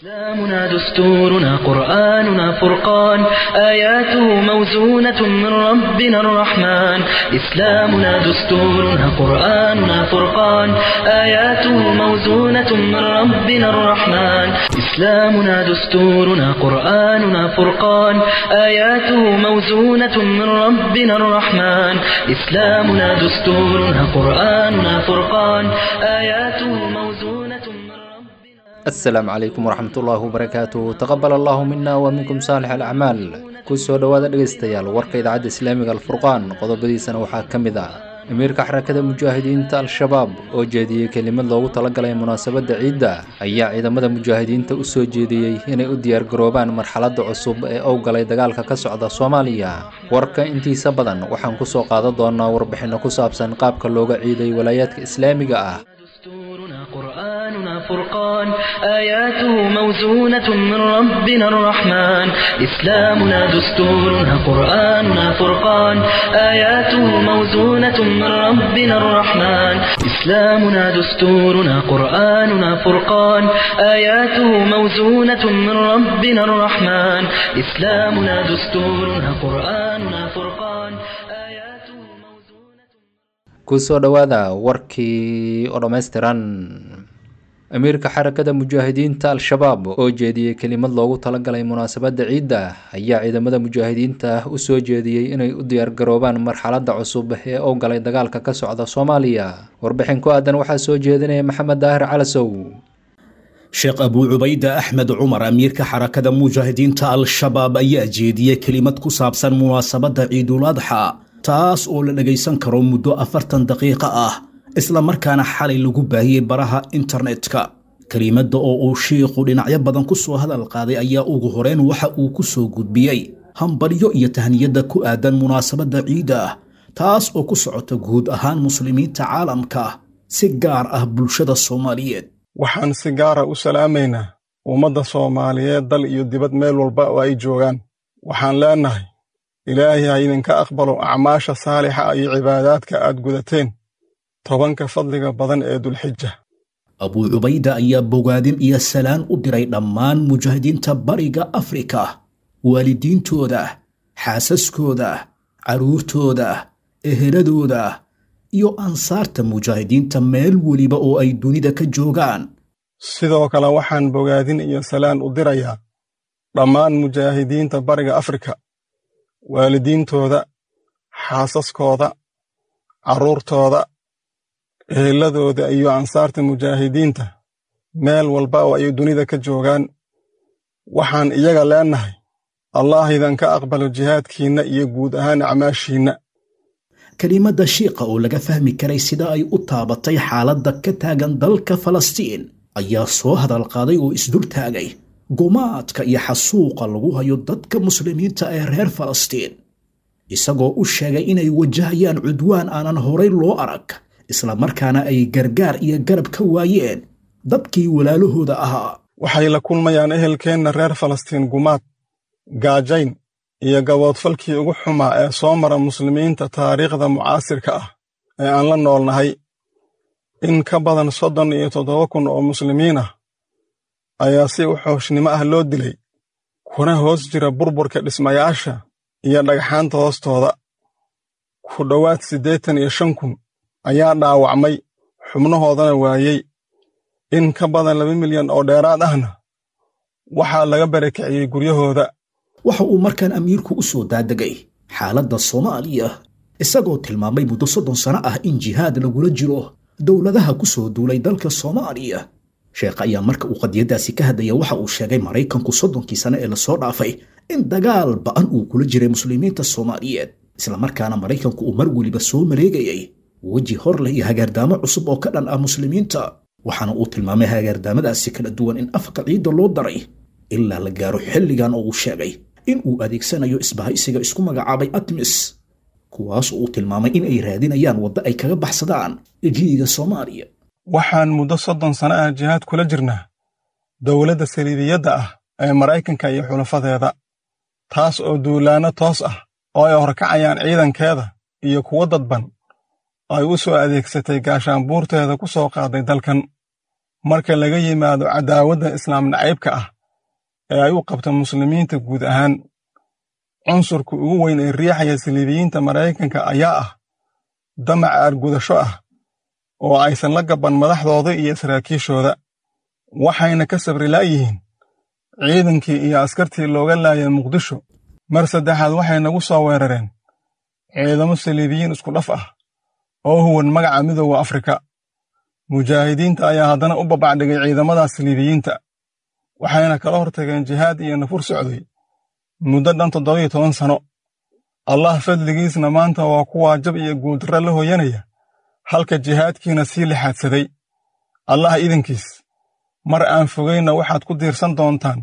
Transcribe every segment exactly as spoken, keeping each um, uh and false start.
إسلامنا دستورنا قرآننا فرقان آياته موزونة من ربنا الرحمن إسلامنا دستورنا قرآننا فرقان آياته موزونة من ربنا الرحمن إسلامنا دستورنا قرآننا فرقان آياته موزونة من ربنا الرحمن إسلامنا دستورنا قرآننا فرقان آياته موزونة من السلام عليكم ورحمة الله وبركاته تقبل الله منا ومنكم صالح الأعمال كسو دوادا dhegeystayaal warka idaacada islaamiga alfurqaan qodobadiisana waxaa ka mid ah amiirka xarakada mujaahidiinta al-shabaab oo jeediyay kelimad loogu talagalay munaasabada ciidda ayaa ciidamada mujaahidiinta u soo jeediyay inay u diyaar garoobaan marxaladda cusub ee uu galay dagaalka ka socda Soomaaliya warka intiisa badan waxaan ku soo qaadan doonaa warbixino ku saabsan qaabka looga ciiday wilaayadka islaamiga ah قرآننا فرقان آياته موزونة من ربنا الرحمن إسلامنا دستورنا قرآننا فرقان آياته موزونة من ربنا الرحمن إسلامنا دستورنا قرآننا فرقان آياته موزونة من ربنا الرحمن إسلامنا دستورنا قرآننا فرقان آياته موزونة kusoo dhawaada warkii oo dhammaystiran amiirka xarakada mujaahidiinta al-shabaab oo jeediyay kelimad loogu talagalay munaasabada ciidda ayaa ciidamada mujaahidiinta u soo jeediyay inay u diyaar garoobaan marxaladda cusub ee uu galay dagaalka ka socda Soomaaliya warbixin ku aadan waxaa soo jeedinaya Maxamed Daahir Calasow sheekh Abu Ubayda Ahmed Umar amiirka xarakada mujaahidiinta al-shabaab ayaa jeediyay kelimad ku saabsan munaasabada Ciidul Adha taas oo la dhageysan karo muddo afartan daqiiqo ah isla markaana xalay lagu baahiyay baraha internetka kalimadda oo uu sheekhu dhinacyo badan ku soo hadal qaaday ayaa ugu horeen waxa uu ku soo gudbiyay hambalyo iyo tahniyada ku aadan munaasabada ciida taas oo ku socota guud ahaan muslimiinta caalamka si gaar ah bulshada Soomaaliyeed waxaan si gaar ah u salaameynaa ummadda Soomaaliyeed dal iyo dibad meel walba oo ay joogaan waxaan leenahay ilaahay ha idinka aqbalo acmaasha saalixa iyo cibaadaadka aad gudateen tobanka fadliga badan ee dulxijja Abu Ubayda ayaa bogaadin iyo salaan u diray dhammaan mujaahidiinta bariga Afrika waalidiintooda xaasaskooda caruurtooda eheladooda iyo ansaarta mujaahidiinta meel waliba oo ay dunida ka joogaan sidoo kale waxaan bogaadin iyo salaan u dirayaa dhammaan mujaahidiinta bariga Afrika waalidiintooda xaasaskooda caruurtooda eheladooda iyo ansaarta mujaahidiinta meel walba oo ay dunida ka joogaan waxaan iyaga leenahay Allah idanka aqbalo jihaadkiina iyo guud ahaan acmaashiina kalimadda sheekha oo laga fahmi karay sida ay u taabatay xaaladda ka taagan dalka Falastiin ayaa soo hadal qaaday oo isdul taagay gumaadka iyo xasuuqa lagu hayo dadka muslimiinta ee reer Falastiin isagoo u sheegay inay wajahayaan cudwaan aanan horay loo arag isla markaana ay gargaar iyo garab ka waayeen dadkii walaalahooda ahaa waxay la kulmayaan ehelkeenna reer Falastiin gumaad gaajayn iyo gaboodfalkii ugu xumaa ee soo mara muslimiinta taariikhda mucaasirka ah ee aan la noolnahay in ka badan soddon iyo toddoba kun oo muslimiin ah ayaa si wuxuushnimo ah loo dilay kuna hoos jira burburka dhismayaasha iyo dhagxaanta hoostooda ku dhowaad siddeetan iyo shan kun ayaa dhaawacmay xubnahoodana waayey in ka badan laba milyan oo dheeraad ahna waxaa laga barakiciyey guryahooda waxa uu markaan amiirku u soo daadegay xaaladda Soomaaliya isagoo tilmaamay muddo soddon sano ah in jihaad lagula jiro dowladaha ku soo duulay dalka Soomaaliya sheekh ayaa marka uu qadiyadaasi ka hadlaya waxa uu sheegay Mareykanku soddonkii sano ee la soo dhaafay in dagaal ba'an uu kula jiray muslimiinta Soomaaliyeed isla markaana Mareykanku uu mar waliba soo mareegayay waji hor leh iyo hagaardaamo cusub oo ka dhan ah muslimiinta waxaana uu tilmaamay hagaardaamadaasi kala duwan in afka ciidda loo daray ilaa la gaaro xilligan oo uu sheegay in uu adeegsanayo isbahaysiga isku magacaabay ATMIS kuwaas oo uu tilmaamay in ay raadinayaan waddo ay kaga baxsadaan ejiga Soomaaliya waxaan muddo soddon sano ah jihaad kula jirnaa dowladda saliidiyadda ah ee Mareykanka iyo xulafadeeda taas oo duulaano toos ah oo ay horkacayaan ciidankeeda iyo kuwa dadban ay u soo adeegsatay gaashaanbuurteeda ku soo qaaday dalkan marka laga yimaado cadaawadda islaam nacaybka ah ee ay u qabta muslimiinta guud ahaan. cunsurka ugu weyn ee riixaya saliibiyiinta Maraykanka ayaa ah damac aargudasho ah oo aysan la gaban madaxdooda iyo saraakiishooda, waxayna ka sabri laayihiin ciidankii iyo askartii looga laayay Muqdisho. mar saddexaad waxay nagu soo weerareen ciidamo saliibiyiin isku dhaf ah oo huwan magaca Midowga Afrika. mujaahidiinta ayaa haddana u babacdhigay ciidamadaas saliibiyiinta, waxayna kala hortageen jihaad iyo nafur socday muddo dhan toddoba iyo toban sano. allah fadligiisna maanta waa kuwaa jab iyo guuldarro la hooyanaya, halka jihaadkiina sii lixaadsaday. allah idankiis mar aan fogayna waxaad ku diirsan doontaan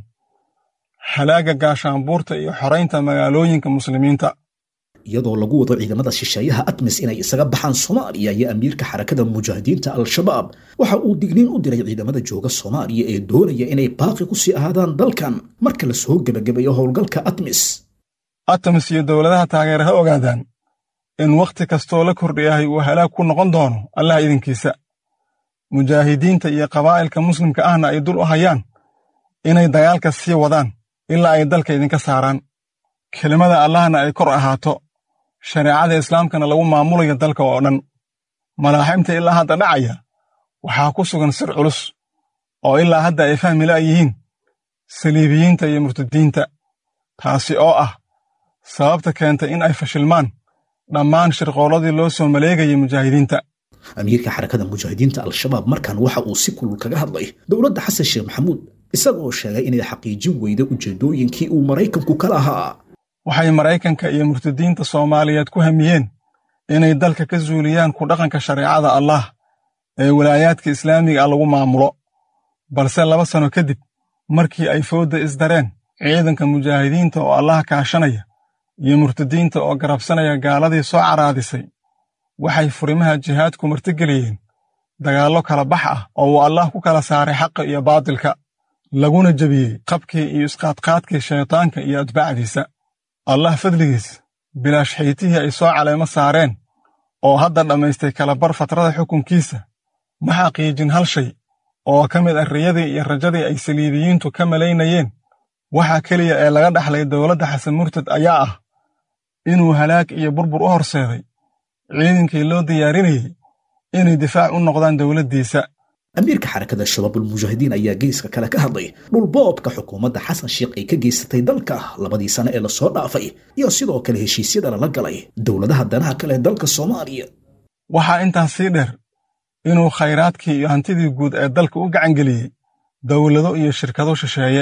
halaaga gaashaanbuurta iyo xoraynta magaalooyinka muslimiinta. iyadoo lagu wado ciidamada shisheeyaha atmis inay isaga baxaan Soomaaliya iyo amiirka xarakada mujaahidiinta al-shabaab waxa uu digniin u diray ciidamada jooga Soomaaliya ee doonaya inay baaqi ku sii ahaadaan dalkan marka la soo gabagabeeyo howlgalka atmis. atmis iyo dowladaha taageeraha ogaadaan in waqti kastoo la kordhiyahay uu halaag ku noqon doono allah idinkiisa. mujaahidiinta iyo qabaa'ilka muslimka ahna ay dul u hayaan inay dagaalka sii wadaan ilaa ay dalka idinka saaraan. kelimada allahna ay kor ahaato, shareecada islaamkana lagu maamulayo dalka oo dhan. malaaximta ilaa hadda dhacaya waxaa ku sugan sir culus oo ilaa hadda ay fahmi la'yihiin saliibiyiinta iyo murtadiinta, taasi oo ah sababta keentay in ay fashilmaan dhammaan shirqooladii loo soo maleegayay mujaahidiinta. amiirka xarakada mujaahidiinta al-shabaab markan waxa uu si kulul kaga hadlay dowladda xasan sheekh maxamuud, isagoo sheegay inay xaqiijin weyda ujeedooyinkii uu Maraykanku ka lahaa. waxay Maraykanka iyo murtadiinta Soomaaliyeed ku hamiyeen inay dalka ka zuuliyaan ku dhaqanka shareecada Allah ee wilaayaadka islaamiga ah lagu maamulo, balse laba sano kadib markii ay fooda isdareen ciidanka mujaahidiinta oo Allah kaashanaya iyo murtadiinta oo garabsanaya gaaladii soo caraadisay, waxay furimaha jihaadku martigeliyeen dagaallo kala bax ah oo uu Allah ku kala saaray xaqa iyo baadilka, laguna jabiyey qabkii iyo isqaadqaadkii shaytaanka iyo atbaacdiisa. allah fadligiis bilaash xaytihii ay soo caleemo saareen oo hadda dhammaystay kala bar fatrada xukunkiisa ma xaqiijin hal shay oo ka mid ah riyadii iyo rajadii ay saliibiyiintu ka malaynayeen. waxa keliya ee laga dhaxlay dowladda xasan murtad ayaa ah inuu halaag iyo burbur u horseeday ciidankii loo diyaarinayey inay difaac u noqdaan dowladdiisa. amiirka xarakada shabaabul mujaahidiin ayaa geeska kale ka hadlay dhulboobka xukuumadda xasan sheekh ay ka geysatay dalka labadii sano ee la soo dhaafay iyo sidoo kale heshiisyada lala galay dowladaha danaha kale ee dalka Soomaaliya. waxaa intaas sii dheer inuu khayraadkii iyo hantidii guud ee dalka u gacangeliyey dowlado iyo shirkado shisheeye,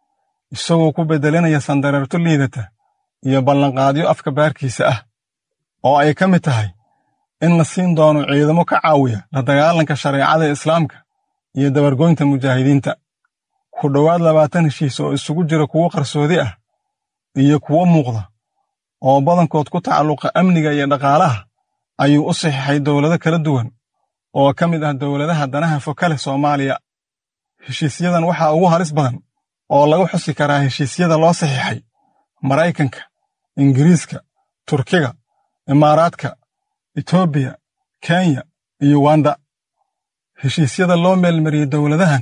isagoo ku beddelinaya sandareerto liidata iyo ballanqaadyo afka baarkiisa ah oo ay ka mid tahay in la siin doono ciidamo ka caawiya la dagaalanka shareecada islaamka iyo dabargoynta mujaahidiinta. ku dhowaad labaatan heshiis oo isugu jira kuwo qarsoodi ah iyo kuwo muuqda oo badankood ku tacalluqa amniga iyo dhaqaalaha ayuu u saxiixay dowlado kala duwan oo ka mid ah dowladaha danaha fog ka leh Soomaaliya. heshiisyadan waxaa ugu halis badan oo lagu xusi karaa heshiisyada loo saxiixay Maraykanka, Ingiriiska, Turkiga, Imaaraadka, Itoobiya, Kenya iyo Uganda. heshiisyada loo meelmariyey dowladahan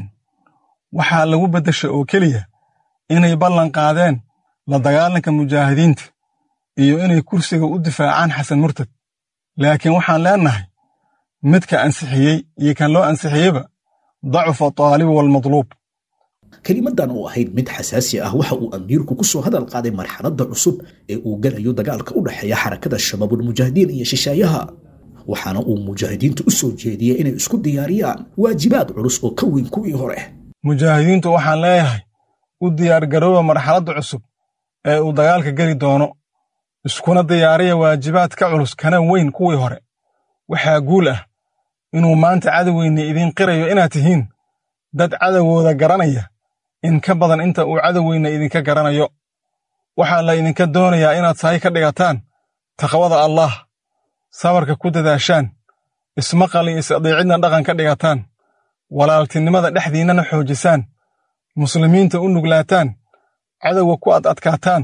waxaa lagu beddeshay oo keliya inay ballan qaadeen la dagaalanka mujaahidiinta iyo inay kursiga u difaacaan xasan murtad. laakiin waxaan leenahay midka ansixiyey iyo kan loo ansixiyeyba dacufa taalibu walmadluub. kelimadan oo ahayd mid xasaasi ah waxa uu amiirku ku soo hadal qaaday marxaladda cusub ee uu galayo dagaalka u dhaxeeya xarakada shabaabul mujaahidiin iyo shisheeyaha, waxaana uu mujaahidiintu u soo jeediyey inay isku diyaariyaan waajibaad culus oo ka weyn kuwii hore. mujaahidiintu waxaan leeyahay u diyaargarooba marxaladda cusub ee uu dagaalka geli doono, iskuna diyaariya waajibaad ka culus kana weyn kuwii hore. waxaa guul ah inuu maanta cadowgeenni idiin qirayo inaad tihiin dad cadowgooda garanaya in ka badan inta uu cadowgeenna idinka garanayo. waxaa la idinka doonayaa inaad sahay ka dhigataan taqwada Allah, sabarka ku dadaashaan, ismaqal iyo is-adeecidna dhaqan ka dhigataan, walaaltinimada dhexdiinnana xoojisaan, muslimiinta u nuglaataan, cadowga ku ad adkaataan,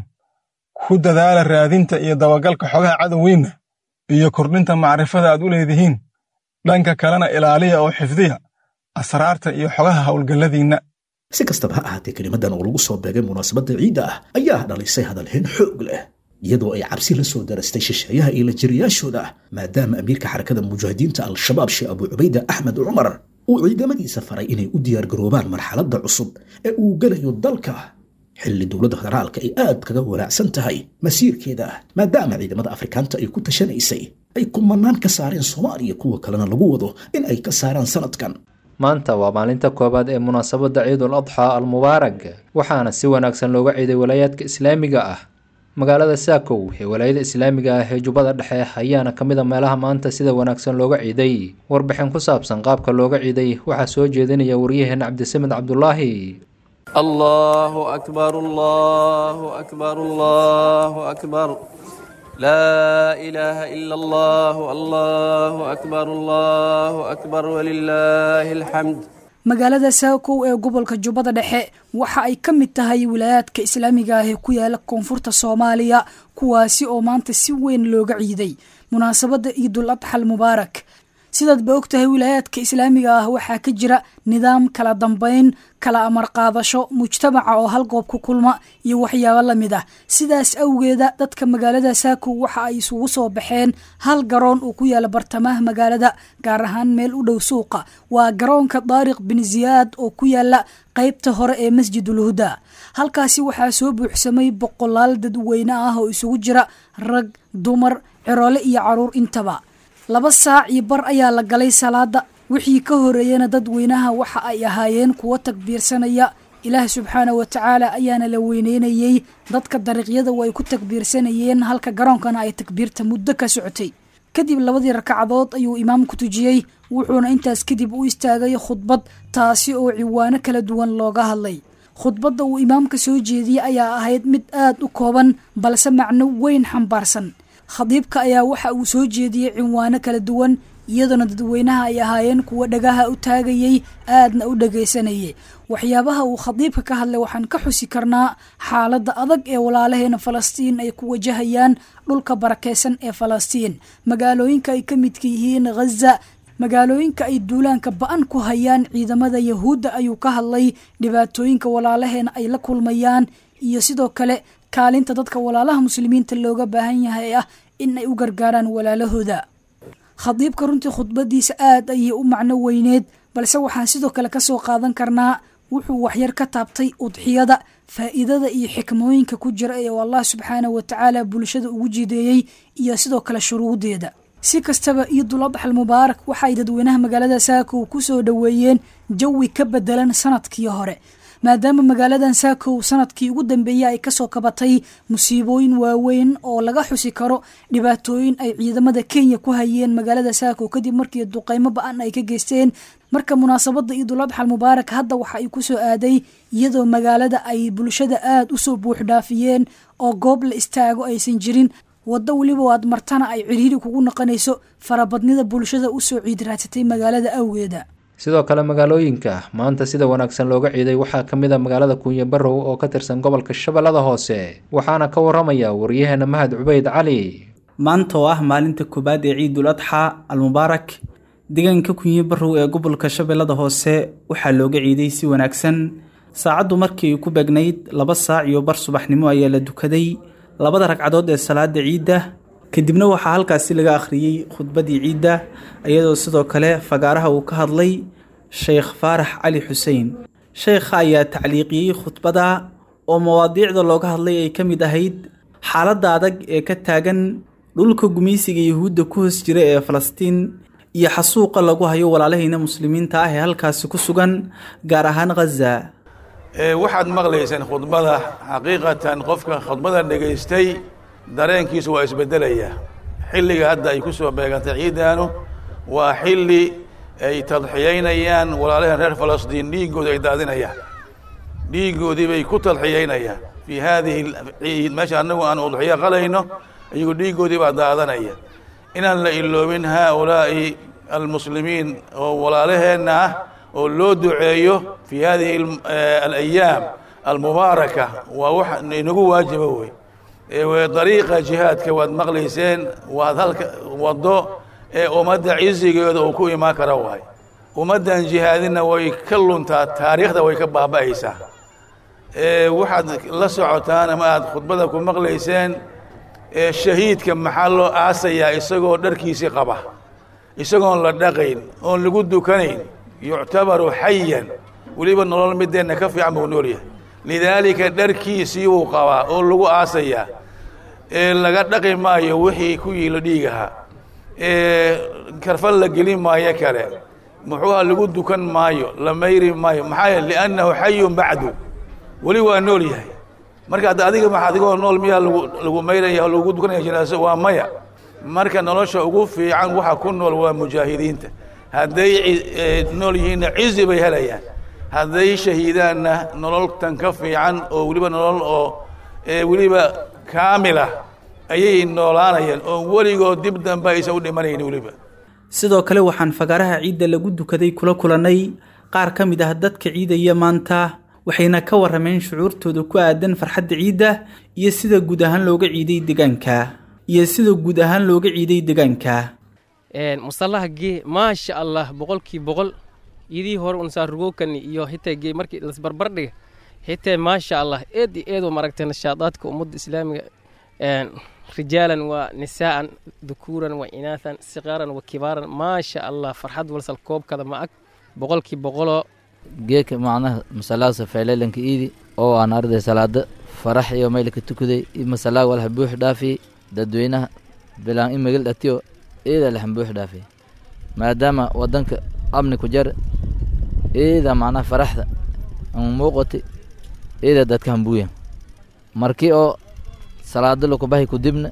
ku dadaala raadinta iyo dabagalka xogaha cadowgiinna iyo kordhinta macrifada aad u leedihiin, dhanka kalena ilaaliya oo xifdiya asraarta iyo xogaha howlgalladiinna. si kastaba ha ahaatee kelimadan oo lagu soo beegay munaasabadda ciidda ah ayaa dhalisay hadalhayn xoog leh iyadoo ay cabsi la soo darastay shisheeyaha iyo lajiriyaashooda maadaama amiirka xarakada mujaahidiinta al-shabaab sheekh abu cubayda axmed cumar uu ciidamadiisa faray inay u diyaar garoobaan marxaladda cusub ee uu galayo dalka xilli dowladda federaalka ay aad kaga walaacsan tahay masiirkeeda maadaama ciidamada afrikaanta ay ku tashanaysay ay kumanaan ka saareen Soomaaliya kuwa kalena lagu wado in ay ka saaraan sanadkan. maanta waa maalinta koobaad ee munaasabadda Ciidul Adha al-Mubaarak waxaana si wanaagsan looga ciiday wilaayadka Islaamiga ah. magaalada Saakow ee wilaayada Islaamiga ah ee Jubbada Dhexe ayaana kamid ah meelaha maanta sida wanaagsan looga ciiday. warbixin ku saabsan qaabka looga ciiday waxa soo jeedinaya wariyaheena Cabdisamed Cabdullaahi. الله أكبر الله أكبر الله أكبر لا إله إلا الله الله أكبر الله أكبر ولله الحمد. magaalada Saakow ee gobolka Jubbada Dhexe waxa ay ka mid tahay wilaayadka Islaamiga ah ee ku yaala koonfurta Soomaaliya kuwaasi oo maanta si weyn looga ciiday munaasabadda Ciidul Adha al-Mubaarak. sidaad ba ogtahay wilaayadka Islaamiga ah waxa ka jira nidaam kala dambeyn kala amar qaadasho mujtamaca oo hal goob ku kulma iyo waxyaabo la mid ah. sidaas awgeeda dadka magaalada Saakow waxa ay isugu soo baxeen hal garoon oo ku yaala bartamaha magaalada gaar ahaan meel u dhow suuqa waa garoonka Daariq bin Ziyaad oo ku yaala qaybta hore ee Masjidul Huda. halkaasi waxa soo buuxsamay boqolaal dadweyne ah oo isugu jira rag dumar ciroole iyo caruur intaba. laba saac iyo bar ayaa la galay salaada wixii ka horeeyana dadweynaha waxa ay ahaayeen kuwa takbiirsanaya ilaah subxaanahu wa ta'ala ayaana la weyneynayay dadka dariiqyada way ku takbiirsanayeen halka garoonkana ay takbiirta muddo ka socotay. kadib labadii rakacadood ayuu imaamku tujiyay wuxuuna intaas kadib u istaagay khudbad taasi oo ciwaano kala duwan looga hadlay. khudbadda uu imaamka soo jeediyay ayaa ahayd mid aad u kooban balse macno weyn xambaarsan. khadiibka ayaa waxa uu soo jeediyay cinwaano kala duwan iyadoo dadweynaha ay ahaayeen kuwa dhagaha u taagayay aadna u dhageysanayay. waxyaabaha uu khadiibka ka hadlay waxaan ka xusi karnaa xaaladda adag ee walaalaheena Falastiin ay ku wajahayaan dhulka barakeysan ee Falastiin, magaalooyinka ay ka midka yihiin Gaza, magaalooyinka ay duulaanka ba'an ku hayaan ciidamada Yahuudda ayuu ka hadlay dhibaatooyinka walaalaheena ay la kulmayaan iyo sidoo kale kaalinta dadka walaalaha muslimiinta looga baahan yahay ah in ay u gargaaraan walaalahooda. khadiibka runtii khudbadiisa aad ayay u macno weyneed balse waxaan sidoo kale ka soo qaadan karnaa wuxuu waxyar ka taabtay udxiyada faa'iidada iyo xikmooyinka ku jira ee Allah subxaanahu wa ta'ala bulshada ugu jideeyay iyo sidoo kale shuruudeeda. si kastaba Ciidul Adha al-Mubaarak waxay dadweynaha magaalada Saakow ku soo dhaweeyeen jawi ka bedelan sanadkii hore maadaama magaaladan Saakow sanadkii ugu dambeeyay ay ka soo kabatay musiibooyin waaweyn oo laga xusi karo dhibaatooyin ay ciidamada Kenya ku hayeen magaalada Saakow kadib markii duqeymo ba'an ay ka geysteen. marka munaasabadda Ciidul Adha al-Mubaarak hadda waxa ay ku soo aaday iyadoo magaalada ay bulshada aad u soo buux dhaafiyeen oo goob la istaago aysan jirin wada waliba waad martana ay ciriiri kugu noqonayso farabadnida bulshada u soo ciid raadsatay magaalada awgeeda. sidoo kale magaalooyinka maanta sida wanaagsan looga ciiday waxaa kamid ah magaalada Kunya Barrow oo ka tirsan gobolka Shabeellada Hoose waxaana ka waramaya wariyaheena Mahad Cubayd Cali. maanta oo ah maalinta koobaad ee Ciidul Adha al-Mubaarak deegaanka Kunya Barrow ee gobolka Shabeellada Hoose waxaa looga ciiday si wanaagsan. saacadu markii ku bagnayd laba saac iyo bar subaxnimo ayaa la dukaday labada ragcadood ee salaada ciidda kadibna waxaa halkaasi laga akhriyay khudbadii ciidda iyadoo sidoo kale fagaaraha uu ka hadlay Sheekh Faarax Cali Xuseen. sheekha ayaa tacliiqiyay khudbada oo mawaadiicda looga hadlay ay ka mid ahayd xaaladda adag ee ka taagan dhulka gumeysiga Yahuudda ku hoos jira ee Falastiin iyo xasuuqa lagu hayo walaalaheena muslimiinta ah ee halkaasi ku sugan gaar ahaan Gaza. ee waxaad maqlaysaan khudbada xaqiiqatan qofka khudbada dhageystay dareenkiisu waa isbedelaya. xilliga hadda ay ku soo beegantay ciidaanu waa xilli ay tadxiyeynayaan walaalahan reer Falastiin dhiigooda ay daadinayaan dhiigoodii bay ku tadxiyeynayaan fi hadhihi ciid meesha anagu aan udxiya qalayno ayagu dhiigoodii baa daadanaya. inaan la iloobin haulaa'i almuslimiin oo walaalaheena ah oo loo duceeyo fi hadhihi al-ayaam al-mubaaraka waa wax inagu waajiba wey. ee dariiqa jihaadka waad maqlayseen waad halka wado ee ummadda cizigeeda uu ku imaan kara waay ummaddan jihaadina way ka luntaa taariikhda way ka baaba'aysaa waxaad la socotaan ama aad khudbada ku maqlayseen shahiidka maxaa loo aasayaa isagoo dharkiisii qaba isagoon la dhaqayn oon lagu dukanayn yuctabaru xayan weliba nolol mideenna ka fiican buu nool yahay lidaalika dharkiisii wuu qabaa oo lagu aasayaa laga dhaqi maayo wixii ku yiilo dhiigaha karfan la gelin maayo kale muxuuha lagu dukan maayo la mayri maayo maxaa yeele liannahu xayun bacdu weli waa nool yahay marka hadda adiga ma adigoo nool miyaa lagu lagu mayraya lagu dukanaya janaaso waa maya marka nolosha ugu fiican waxa ku nool waa mujaahidiinta hadday nool yihiinna cizi bay helayaan hadday shahiidaanna nolol tan ka fiican oo weliba nolol oo weliba kaamila ayay noolaanayaan oo weligood dib dambe aysan u dhimanayn weliba sidoo kale waxaan fagaaraha ciidda lagu dukaday kula kulannay qaar ka mid ah dadka ciidaya maanta waxayna ka warrameen shucuurtooda ku aadan farxadda ciidda iyo sida guud ahaan looga ciiday deegaanka iyo sida guud ahaan looga ciiday deegaanka musallaha gee maasha allah boqolkii boqol idii hore unsaa rugookan iyo hitaa gee markii lasbarbardhiga hitaa maasha allah eed iyo eed oo maragtay nashaadaadka ummadda islaamiga rijaalan waa nisaa'an dukuuran waa inaathan siqaaran waa kibaaran maasha allah farxad walsal koobkada ma ag boqolkii boqoloo geeka macnaha masalaasa feeleelanka iidi oo aan arday salaada farax iyo maylka tukaday masalaa walaha buux dhaafiyey dadweynaha bilaan in magal dhatiyo eeda lahan buux dhaafiyey maadaama wadanka amni ku jar eeda macnaha faraxda ama muuqatay eeda dadka hambuuya markii oo salaada lakubahay ku dibna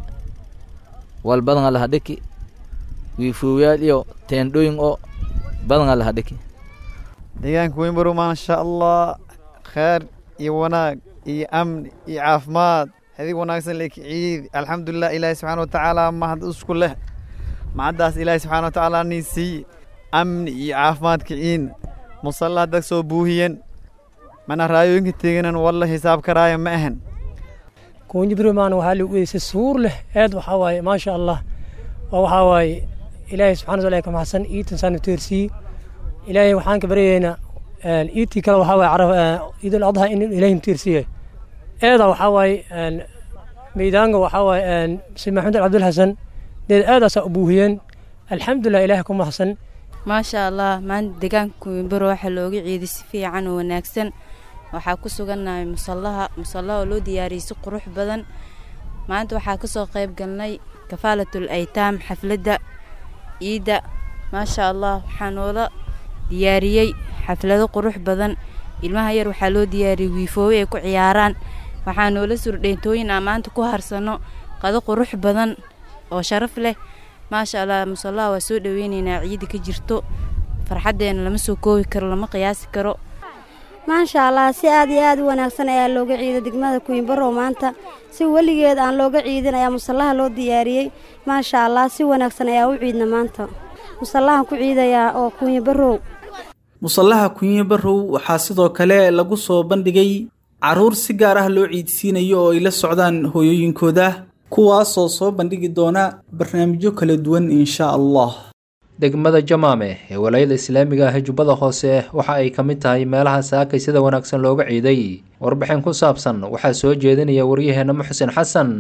wal badanga laha dhiki wiifuuyaal iyo teendhooyin oo badanga laha dhiki deegaanka weynbaro maasha allah kheer iyo wanaag iyo amni iyo caafimaad hadig wanaagsan leki ciid alxamdulilah ilaahi subxaana watacaala mahad isku leh macaddaas ilaahi subxaana watacaala nii siiye amni iyo caafimaadka ciidna musalla haddag soo buuhiyen mana raayooyinka teeganan walla hisaab karaaya ma ahan kuunjibromaan waxaa lagu eedeysay suur leh aad waxaa waaye maasha allah oo waxaa waaye ilaahay subxana wataala ka maxsan iitan saanu teersiiye ilaahay waxaan ka baryaynaa iidtii kale waxaa waaye caraf ciidul adha in ilaahay teersiiye eeda waxaa waaye meydaanga waxaa waaye si maxamed cabdul xasan deed aadaasaa u buuhiyeen alxamdulilah ilaahay ku maxsan maasha allah maanta deegaanka kuunbaro waxaa looga ciiday si fiican oo wanaagsan waxaa ku sugannahay musallaha musallaha oo loo diyaariyey si qurux badan maanta waxaa ka soo qayb galnay kafaalatul aytaam xafladda ciidda maasha allah waxaa noola diyaariyey xaflado qurux badan ilmaha yar waxaa loo diyaariyey wiifoowe ay ku ciyaaraan waxaa noola surdheentooyin aan maanta ku harsano qado qurux badan oo sharaf leh maasha allah musallaha waa soo dhaweynaynaa ciidda ka jirto farxaddeena lama soo koobi karo lama qiyaasi karo maasha allah si aad iyo aad u wanaagsan ayaa looga ciiday degmada kuinbaro maanta si weligeed aan looga ciidin ayaa musallaha loo diyaariyey maasha allah si wanaagsan ayaa u ciidna maanta musallahan ku ciidayaa oo kuinbarow musallaha kuinbarow waxaa sidoo kale lagu soo bandhigay carruur si gaar ah loo ciidsiinayo oo ay la socdaan hooyooyinkooda kuwaasoo soo bandhigi doona barnaamijyo kala duwan insha allah degmada jamaame ee walaayada islaamiga ah ee jubbada hoose waxa ay ka mid tahay meelaha saakay sida wanaagsan looga ciiday warbixin ku saabsan waxaa soo jeedinaya waryaheena muxsin xasan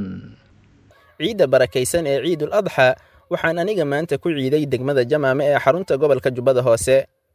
ciidda barakaysan ee ciidul adxa waxaan aniga maanta ku ciiday degmada jamaame ee xarunta gobolka jubbada hoose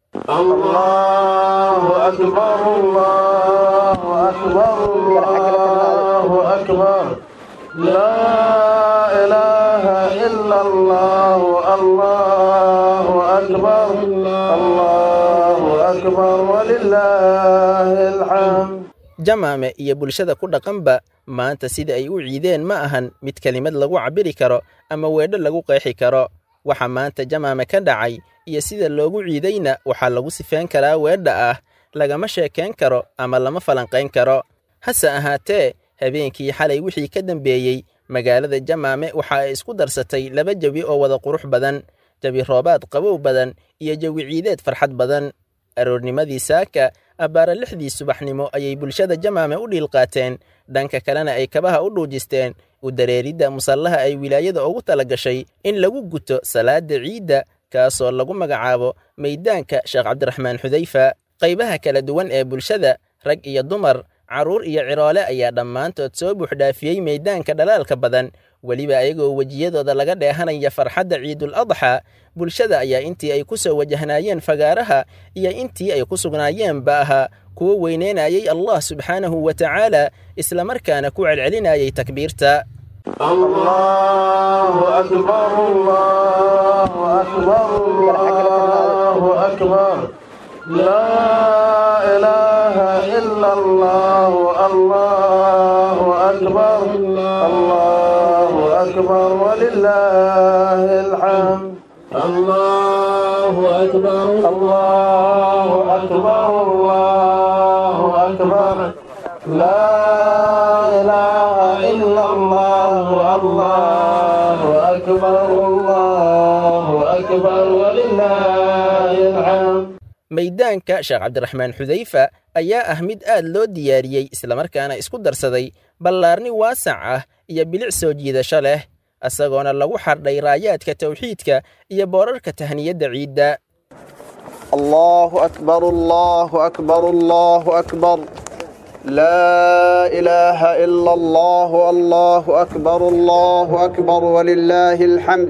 allahu akbar allahu akbar allahu akbar laa ilaaha ila allah allahu akbar allahu akbar walilaahi alxamd jamaame iyo bulshada ku dhaqanba maanta sida ay u ciideen ma ahan mid kelimad lagu cabiri karo ama weedho lagu qeexi karo waxa maanta jamaame ka dhacay iyo sida loogu ciidayna waxaa lagu sifeyn karaa weedha ah lagama sheekayn karo ama lama falanqayn karo hase ahaatee habeenkii xalay wixii ka dambeeyey magaalada jamaame waxa ay isku darsatay laba jawi oo wada qurux badan jawi roobaad qabow badan iyo jawi ciideed farxad badan aroornimadii saaka abbaara lixdii subaxnimo ayay bulshada jamaame u dhiilqaateen dhanka kalena ay kabaha u dhuujisteen u dareeridda musallaha ay wilaayada ugu tala gashay in lagu guto salaada ciidda kaasoo lagu magacaabo maydaanka sheekh cabdiraxmaan xudayfa. qaybaha kala duwan ee bulshada, rag iyo dumar, carruur iyo ciroole ayaa dhammaantood soo buuxdhaafiyey maydaanka dhalaalka badan, weliba ayagoo wejiyadooda laga dheehanaya farxadda ciidul adxa. bulshada ayaa intii ay ku soo wajahnaayeen fagaaraha iyo intii ay ku sugnaayeenba ahaa kuwo weyneynayay allah subxaanahu wa tacaala, islamarkaana ku celcelinayay takbiirta. الله أكبر الله أكبر الله أكبر لا إله إلا الله الله أكبر الله أكبر ولله الحمد الله أكبر الله أكبر الله أكبر لا إله إلا الله الله أكبر الله أكبر ولله الحمد. maydaanka sheekh cabdiraxmaan xudayfa ayaa ah mid aad loo diyaariyey, islamarkaana isku darsaday ballaarni waasac ah iyo bilic soo jiidasho leh, isagoona lagu xardhay raayaadka tawxiidka iyo boorarka tahniyadda ciidda. allahu akbar allahu akbar allahu akbar لا إله إلا الله الله أكبر الله أكبر ولله الحمد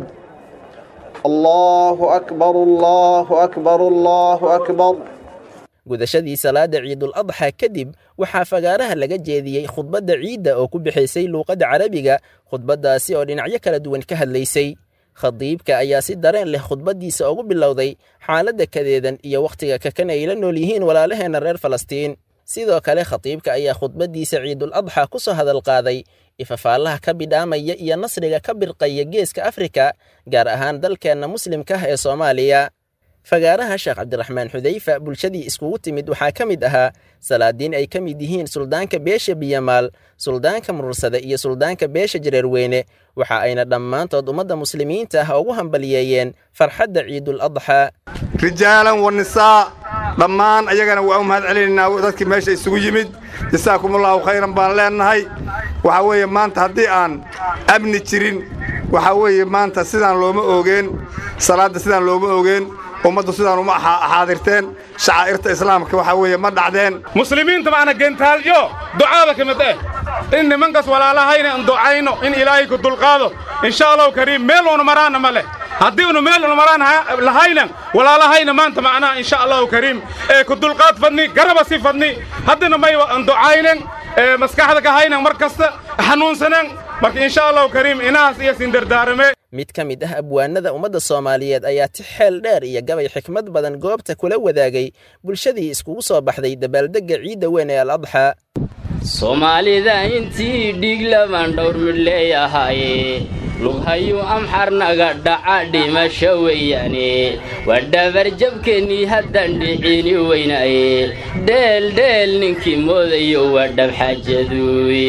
الله أكبر الله أكبر الله أكبر. gudashadii salaada ciidul adxa kadib waxaa fagaaraha laga jeediyey khudbadda ciidda oo ku bixisay luuqadda carabiga, khudbaddaasi oo dhinacyo kala duwan ka hadlaysay. khadiibka ayaa si dareen leh khudbaddiisa ugu bilowday xaaladda kadeedan iyo wakhtiga kakan ay la nool yihiin walaalaheenna reer falastiin. sidoo kale khatiibka ayaa khudbaddiisa ciidul adxa ku soo hadal qaaday ifafaalaha ka bidhaamaya iyo nasriga ka birqaya geeska afrika, gaar ahaan dalkeenna muslimka ah ee soomaaliya. fagaaraha sheekh cabdiraxmaan xudayfa bulshadii iskugu timid waxaa ka mid ahaa salaadiin ay ka mid yihiin suldaanka beesha biyamaal, suldaanka murursada iyo suldaanka beesha jareerweyne. waxa ayna dhammaantood ummadda muslimiinta ah ugu hambaliyeeyeen farxadda ciidul adxa. rijaalan wa nisaa, dhammaan ayagana waa u mahad celinaynaa dadkii meesha isugu yimid. jasaakumullahu khayran baan leenahay. waxaa weeye maanta haddii aan amni jirin, waxaa weeye maanta sidaan looma oogeen, salaadda sidaan looma oogeen, ummaddu sidaan uma xaadirteen, shacaa'irta islaamka waxaa weeye ma dhacdeen. muslimiinta maana gentaalyo ducaada ka mid ah in nimankaas walaalahayna aan ducayno in ilaahay ku dulqaado insha allahu kariim. meel uunu maraana ma leh, haddii unu meel uunu maraan lahayna walaalahayna maanta macnaha insha allahu kariim ee ku dulqaad fadni, garaba si fadni, haddina may aan ducaynan maskaxda ka haynan mar kasta xanuunsanan. marka insha allahu kariim inaas iyo sindardaarame. mid ka mid ah abwaanada ummadda soomaaliyeed ayaa ti xeel dheer iyo gabay xikmad badan goobta kula wadaagay bulshadii iskugu soo baxday dabaaldegga ciidda weyn ee al-adxa. soomaalida intii dhig laban dhowr mid leeyahaye lughayu amxarnaga dhaca dhimasho weeyaane waa dhabarjabkeennii haddan dhiciini weynaye dheel dheel ninkii moodayo waa dhabxajaduuye.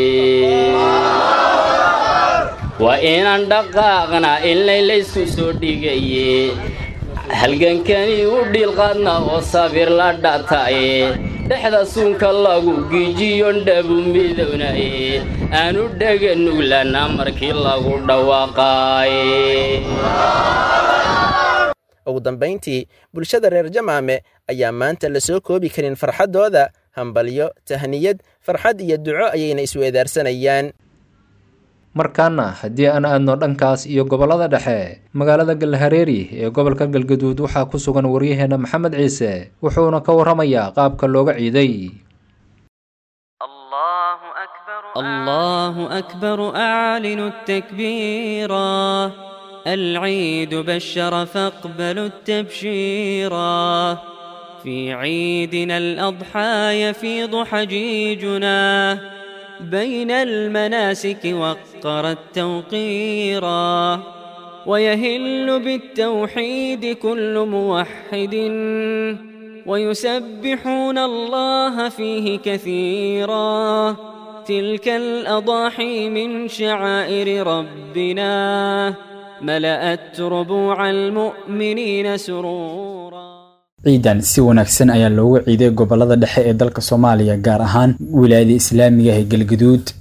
waa inaan dhaqaaqna in laylaysku soo dhigaye halgankani u dhiilqaadna oo sabir la dhataye dhexda suunka lagu gijiyon dhabu midownaye aanu dhega nuglana markii lagu dhawaaqaaye. ugu dambayntii bulshada reer jamaame ayaa maanta la soo koobi karin farxaddooda. hambalyo, tahniyad, farxad iyo duco ayayna isweedaarsanayaan. markaana haddii aan aadno dhankaas iyo gobollada dhexe, magaalada galhareeri ee gobolka galgaduud waxaa ku sugan waryaheena maxamed ciise, wuxuuna ka warramayaa qaabka looga ciiday. الله أكبر أعلنوا التكبيرا العيد بشر فاقبلوا التبشيرا في عيدنا الأضحى يفيض حجيجنا بين المناسك وقر التوقيرا ويهل بالتوحيد كل موحد ويسبحون الله فيه كثيرا تلك الأضاحي من شعائر ربنا ملأت ربوع المؤمنين سرورا. ciidan si wanaagsan ayaa loogu ciiday gobolada dhexe ee dalka Soomaaliya, gaar ahaan wilaayada Islaamiga ee Galgaduud.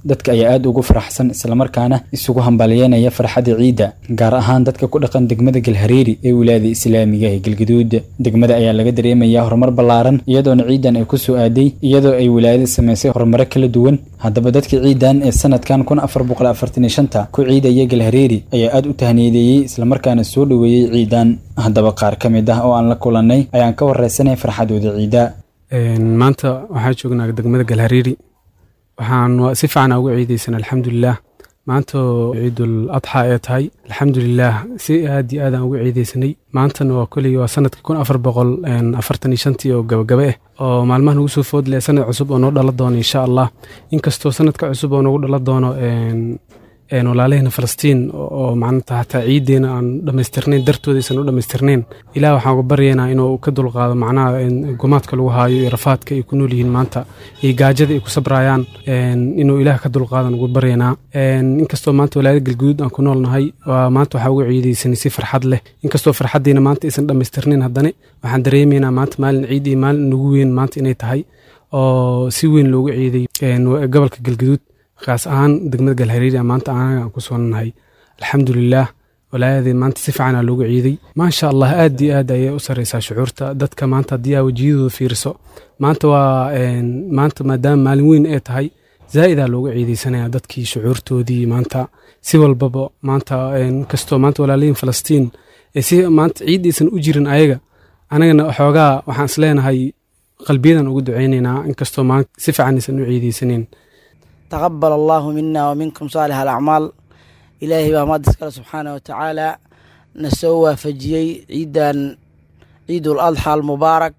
dadka ayaa aad ugu faraxsan islamarkaana isugu hambalyeynaya farxadda ciidda gaar ahaan dadka ku dhaqan degmada galhareeri ee wilaayada islaamiga ee galgaduud degmada ayaa laga dareemayaa horumar ballaaran iyadoona ciidan ay ku soo aaday iyadoo ay wilaayada samaysay horumaro kala duwan haddaba dadka ciidan ee sanadkan kun afar boqol afartan iyo shanta ku ciidaya galhareeri ayaa aad u tahniyadeeyey islamarkaana soo dhoweeyey ciidan haddaba qaar ka mid ah oo aan la kulannay ayaan ka wareysanay farxadooda ciida maanta waxaa joognaa degmada galhareeri waxaan si fiican ugu ciidaysan alxamdulilah maanta ciidul adxa ee tahay alxamdulilah si aad iyo aad aan ugu ciidaysanay maantana waa koley waa sanadka kun afar boqol afartan iyo shantii oo gabagabe ah oo maalmahan ugu soo foodleh sanad cusub oo noo dhala doono insha allah inkastoo sanadka cusub oo noogu dhala doono walaalahena falastiin oo macnata hataa ciideena aan dhammaystirnayn dartooda aysan u dhammaystirnayn ilaah waxaan uga baryaynaa inuu ka dulqaado macnaha gumaadka lagu haayo iyo rafaadka ay ku nool yihiin maanta iyo gaajada ay ku sabrayaan inuu ilaah ka dulqaadan ugu baryaynaa inkastoo maanta walaayada galguduud aan ku noolnahay maanta waxaa uga ciidaysanay si farxad leh inkastoo farxaddiina maanta aysan dhammaystirnayn haddana waxaan dareemaynaa maanta maalin ciid iyo maalin nagu weyn maanta inay tahay oo si weyn loogu ciiday gobolka galguduud kaas ahaan degmada galhareeri maanta anaga aan ku soonahay alxamdulilah walaayadii maanta si fiican aa loogu ciiday maasha allah aad iyo aad ayay u sareysaa shucuurta dadka maanta haddii aa wejiyadooda fiiriso maanta waa maanta maadaama maalin weyn ay tahay zaa'idaa loogu ciidaysanaya dadkii shucuurtoodii maanta si walbaba maanta inkastoo maanta walaalayin falastiin ee si maanta ciiddaysan u jirin ayaga anagana xoogaa waxaan is leenahay qalbiyadan ugu ducaynaynaa inkastoo maanta si fiican aysan u ciidaysaneyn تقبل الله منا ومنكم صالح الأعمال إلهي بامد سكال سبحانه وتعالى نسوى فجيي عيدان عيد الأضحى المبارك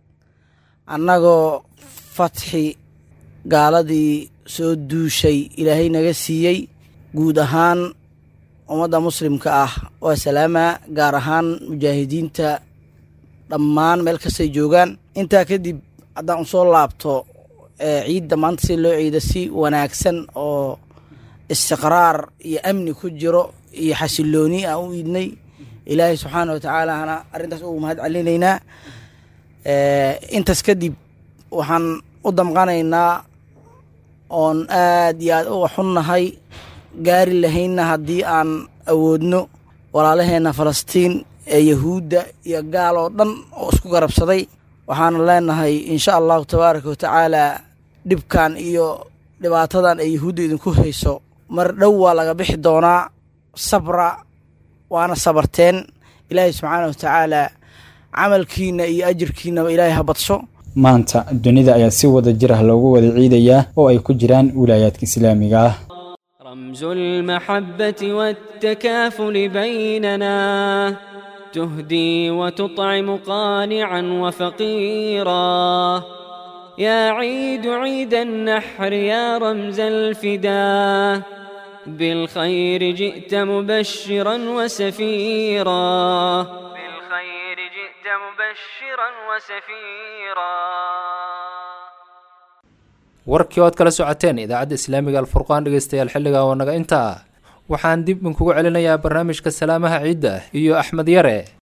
أنغو فتحي قالدي سودو شيء إلهي نغسيي قودهان ومدى مسلم كأه وسلامة قارهان مجاهدين تا دمان ملكسي جوغان انتا كدي عدان صول لابتو ciidda maanta si loo ciida si wanaagsan oo istiqraar iyo amni ku jiro iyo xasilooni aan u iidnay ilaahay subxaana wa tacaala hana arrintaas ugu mahad celinaynaa intaas kadib waxaan u damqanaynaa oon aad iyo aad uga xunnahay gaari lahaynna haddii aan awoodno walaalaheenna falastiin ee yahuudda iyo gaal oo dhan oo isku garabsaday waxaana leenahay insha allahu tabaaraka wa tacaala dhibkan iyo dhibaatadan ay yahuudda idinku hayso mar dhow waa laga bixi doonaa sabra waana sabarteen ilaahay subxaana wa tacaala camalkiina iyo ajirkiinaba ilaahay ha badsho maanta dunida ayaa si wada jir ah loogu wada ciidayaa oo ay ku jiraan wilaayaadka islaamiga ah رمز المحبة والتكافل بيننا تهدي وتطعم قانعا وفقيرا يا عيد عيد النحر يا رمز الفداء بالخير جئت مبشرا وسفيرا بالخير جئت مبشرا وسفيرا warkii ood kala socoteen idaacadda islaamiga alfurqaan dhegeystayaal xilliga oo naga intaa waxaan dib idinkugu celinayaa barnaamijka salaamaha ciidda iyo axmed yare